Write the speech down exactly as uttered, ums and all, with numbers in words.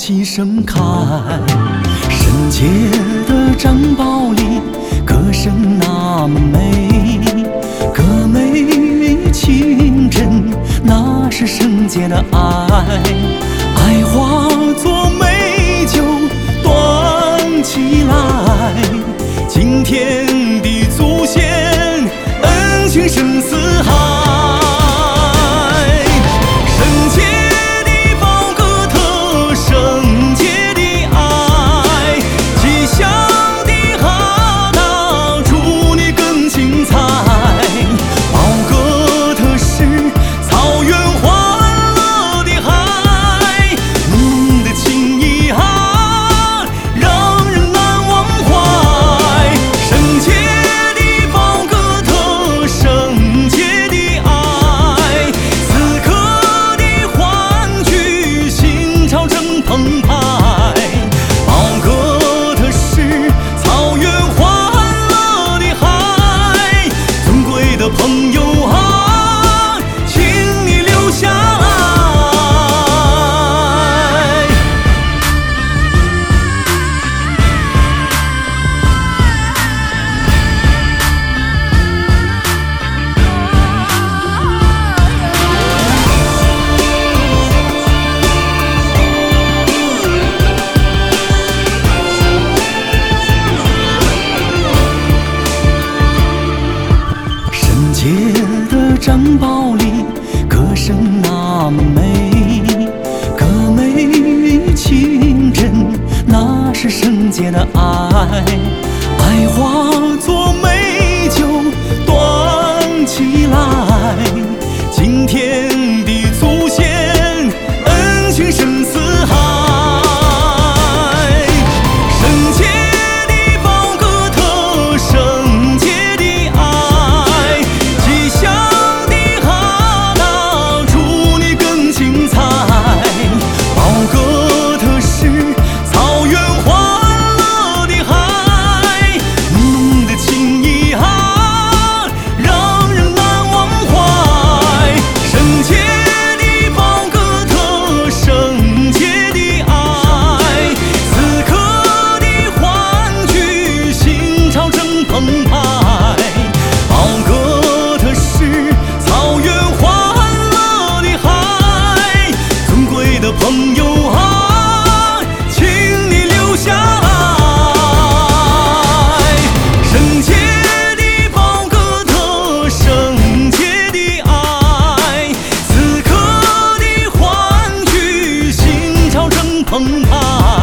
气盛开。圣洁的珍宝里，歌声那么美，歌美与情真，那是圣洁的爱。爱化作美酒，端起来，今天的祖先恩情深似海。朋友啊，请你留下来。圣洁的珍宝里，歌声那么美，歌美与情真，那是圣洁的爱。爱化作美酒，端起来，今天的祖先恩情深似海。朋友啊，请你留下来。圣洁的宝哥特，圣洁的爱，此刻的欢聚，心潮正澎湃。